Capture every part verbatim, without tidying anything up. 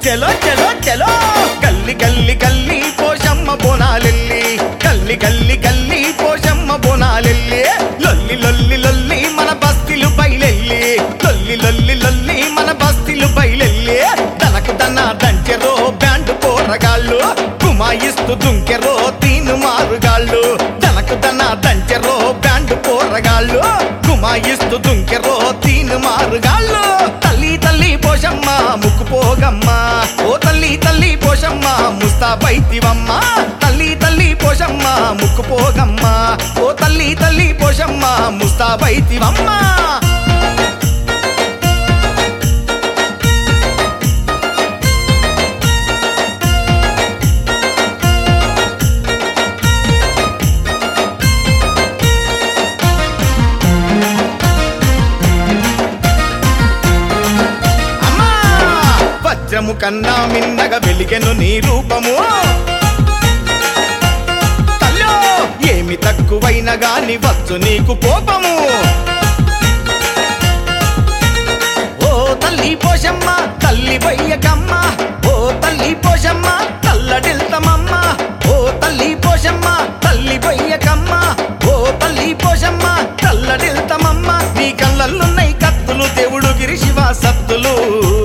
చలో చలో చలో గల్లి గల్లి గల్లి పోషమ్మ బోనాలెల్లి గల్లి గల్లి గల్లి పోషమ్మ బోనాలెల్లి లొల్లి లొల్లి లొల్లి మన బస్తీలు బయలెల్లి లొల్లి లొల్లి లొల్లి మన బస్తీలు బయలెల్లి తనకు దన్న దంచెరో బ్యాండ్ పోరగాళ్ళు కుమాయిస్తూ దుంకెరో తీను మారుగాళ్ళు తనకు దన్న దంచెరో బ్యాండ్ పోరగాళ్ళు కుమాయిస్తూ దుంకెరో తీను మారుగాళ్ళు తల్లి తల్లి పోషమ్మ ముక్కు పోగమ్మ ఓ తల్లి తల్లి పోషమ్మ ముస్తాబైతివమ్మ తల్లి తల్లి పోషమ్మ ముక్కు పోగమ్మ ఓ తల్లి తల్లి పోషమ్మ ముస్తాబైతివమ్మ వజ్రము కన్నా మిన్నగా వెలిగెను నీ రూపము తల్లో ఏమి తక్కువైన గాని వచ్చు నీకు కోపము ఓ తల్లి పోషమ్మ తల్లి బయ్యకమ్మ ఓ తల్లి పోషమ్మ తల్లడిల్తమమ్మ ఓ తల్లి పోషమ్మ తల్లి బయ్యకమ్మ ఓ తల్లి పోషమ్మ తల్లడిల్తమమ్మ నీ కళ్ళల్లున్నై కత్తులు దేవుడు గిరి శివ సత్తులు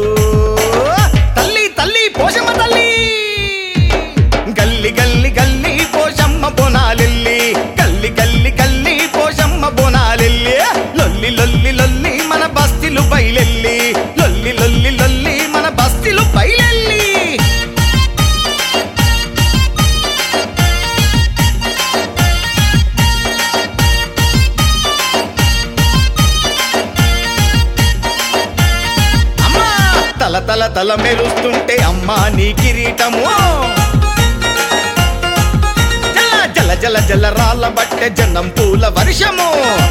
పోషమ్మ తల్లి గల్లి గల్లి గల్లి పోషమ్మ బోనాలెల్లి గల్లి గల్లి గల్లి పోషమ్మ బోనాలెల్లి లొల్లి లొల్లి లొల్లి మన బస్తీలు బయలెల్లి లొల్లి లొల్లి లొల్లి మన బస్తీలు బయలెల్లి తల తల తల మెరుస్తుంటే అమ్మా నీ కిరీటము జల జల జల జల రాళ్ళ బట్టె జనం పూల వర్షము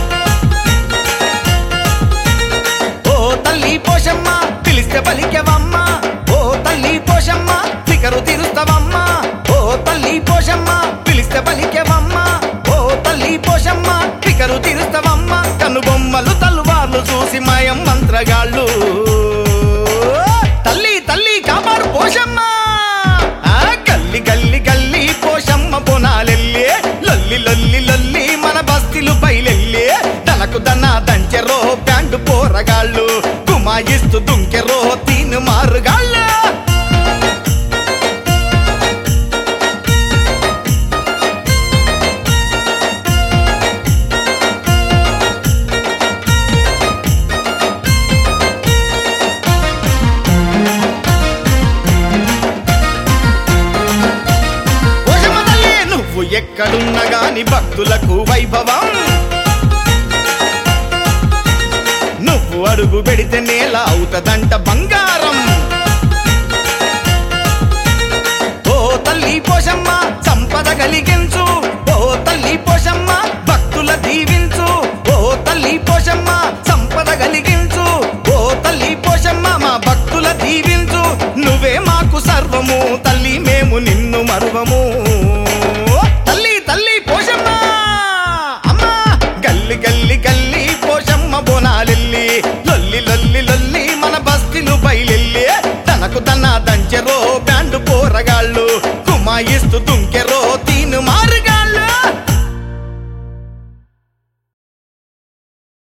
ఓ తల్లి పోషమ్మ పిలిస్తే పలికెవమ్మ ఓ తల్లి పోషమ్మ ఫికరు తీరుస్తావమ్మ ఓ తల్లి పోషమ్మ పిలిస్తే పలికెవమ్మ ఓ తల్లి పోషమ్మ ఫికరు తీరుస్తావమ్మ కనుబొమ్మలు తల్వార్లు చూసి మాయం మంత్రగాళ్ళు తల్లి తల్లి కాపాడు పోషమ్మ గల్లి గల్లి గల్లి పోషమ్మ బోనాలెల్లి లొల్లి లొల్లి లొల్లి మన బస్తీలు బయలెల్లి తనకు దన్న దంచెరో బ్యాండ్ పోరగాళ్ళు కుమాయిస్తూ దుంకెరో తీను మారుగాళ్ళు ఎక్కడున్నా గాని భక్తులకు వైభవం నువ్వు అడుగు పెడితే నేల అవుతదంట బంగారం ఓ తల్లి పోషమ్మ సంపద కలిగించు ఓ తల్లి పోషమ్మ భక్తుల దీవించు ఓ తల్లి పోషమ్మ సంపద కలిగించు ఓ తల్లి పోషమ్మ మా భక్తుల దీవించు నువ్వే మాకు సర్వము తల్లి